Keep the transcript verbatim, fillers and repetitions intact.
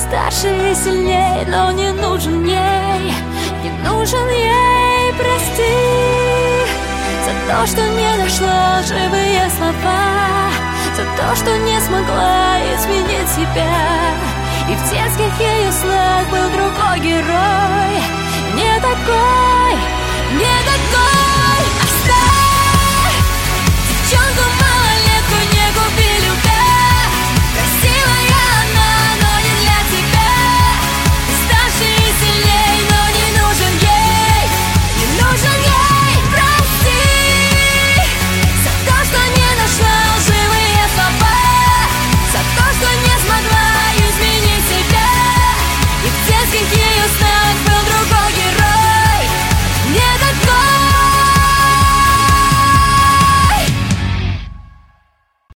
старше и сильней, но не нужен ей, не нужен ей, прости за то, что не нашла живые слова, за то, что не смогла изменить себя. И в детских ее снах был другой герой, не такой, не такой.